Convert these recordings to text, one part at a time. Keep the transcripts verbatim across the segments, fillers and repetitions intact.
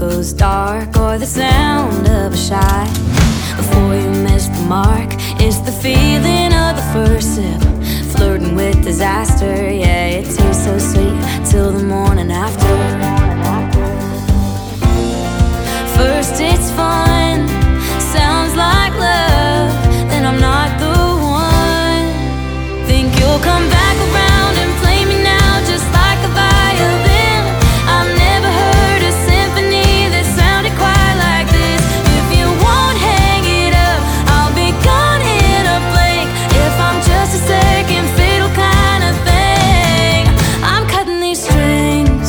goes dark or the sound of a shot before you miss the mark. It's the feeling of the first sip, flirting with disaster. Yeah, it tastes so sweet till the morning after. First it's fun, sounds like love, then I'm not the one. Think you'll come back around and play me now just like a violin. I've never heard a symphony that sounded quite like this. If you won't hang it up, I'll be gone in a blink. If I'm just a second fiddle kind of thing, I'm cutting these strings.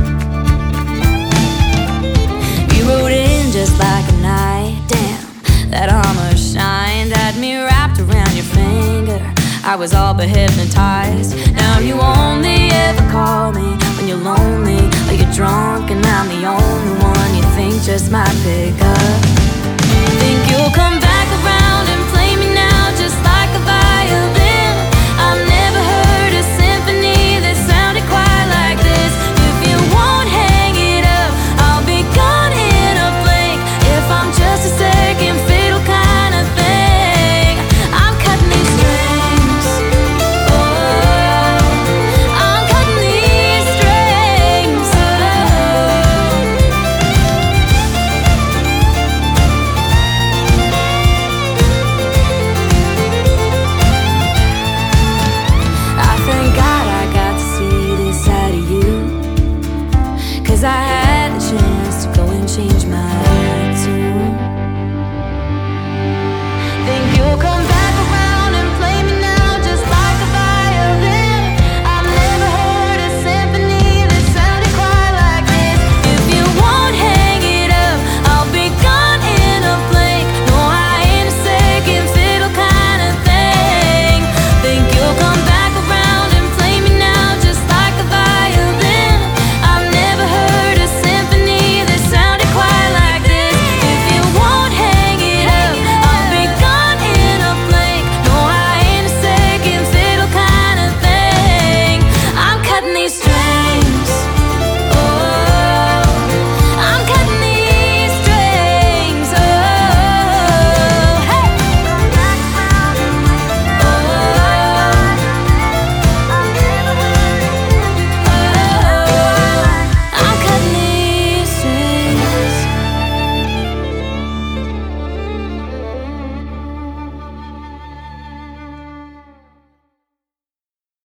You wrote in just like a knight. Damn, that armor shined, had me wrapped around your finger. I was all but hypnotized. Now you only ever call me when you're lonely or you're drunk, and I'm the only one you think just might pick up. Think you'll come back around and play me now just like a violin. I've never heard a symphony that sounded quite like this. If you won't hang it up, I'll be gone in a blink. If I'm just a second fiddle kind of thing, I'm cutting these strings. Oh, I'm cutting these strings. I thank God I got to see this side of you, 'cause I had the chance to go and change my